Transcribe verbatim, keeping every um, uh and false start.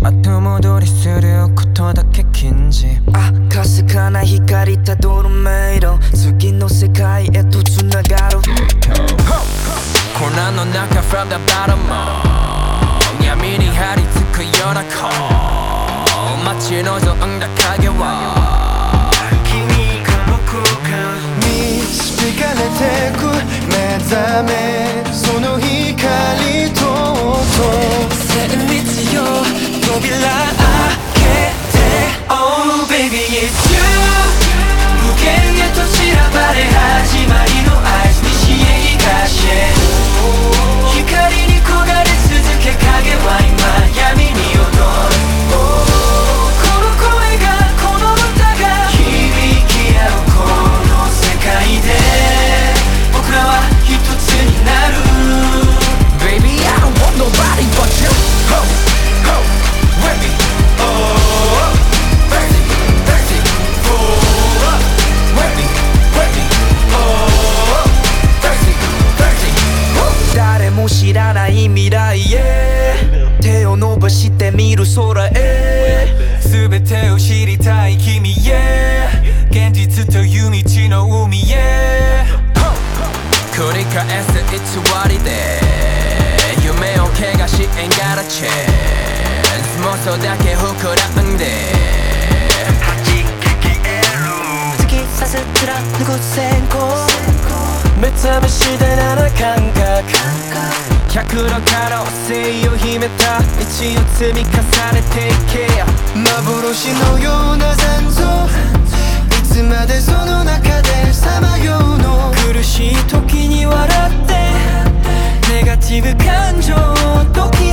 後戻りすることだけ禁じあ、かすかな光たどる迷路次の世界へとつながる混乱の中 from the bottom 闇に張り付くような子待ち望んだ影は君か僕か導かれてく目覚めその光と音旋律よ扉開けて Oh baby it's you 無限へと散らばれ始まりの合図西へ東へ光に焦がれ続け影は今闇に踊るこの声がこの歌が響き合うこの世界で僕らは一つになる Baby I don't want nobody but you Ho, ho, with me Oh, thirsty, thirsty Oh, with me, with me Oh, thirsty, thirsty Woo. 誰も知らない未来へ手を伸ばしてみる空へ全てを知りたい君へ現実という道の海へ繰り返す偽りで夢を怪我し Ain't got a chance 妄想だけ膨らんで弾け消える突き刺す貫く線香目覚ましでなな感覚百の可能性を秘めた道を積み重ねていけ幻のような残像いつまでその中でさまようの苦しい時に笑ってネガティブ感情を時